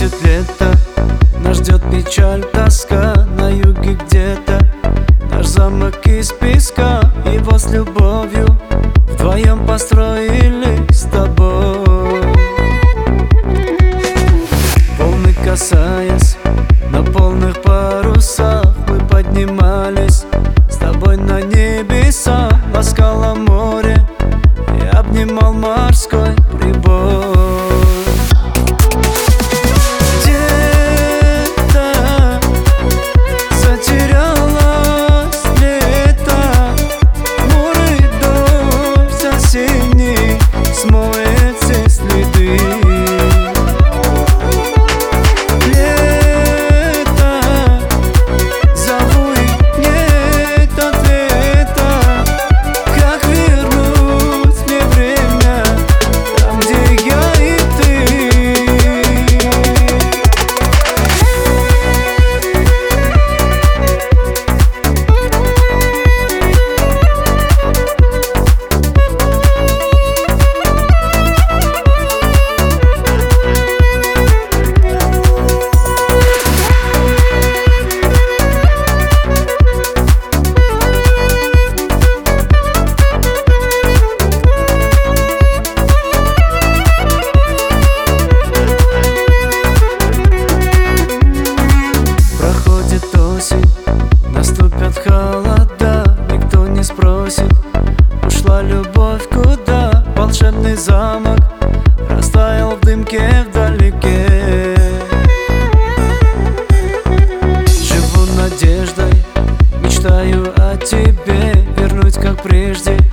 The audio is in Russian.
Проходит лето, нас ждет печаль, тоска. На юге где-то наш замок из песка. Его с любовью вдвоем построили с тобой. Волны касаясь, на полных парусах мы поднимались с тобой на небеса. Ласкало море и обнимал морской прибой. Смоет все следы. Лето, зову и нет ответа. Как вернуть мне время там, где я и ты? Наступят холода, никто не спросит, ушла любовь куда. Волшебный замок растаял в дымке вдалеке. Живу надеждой, мечтаю о тебе, вернуть как прежде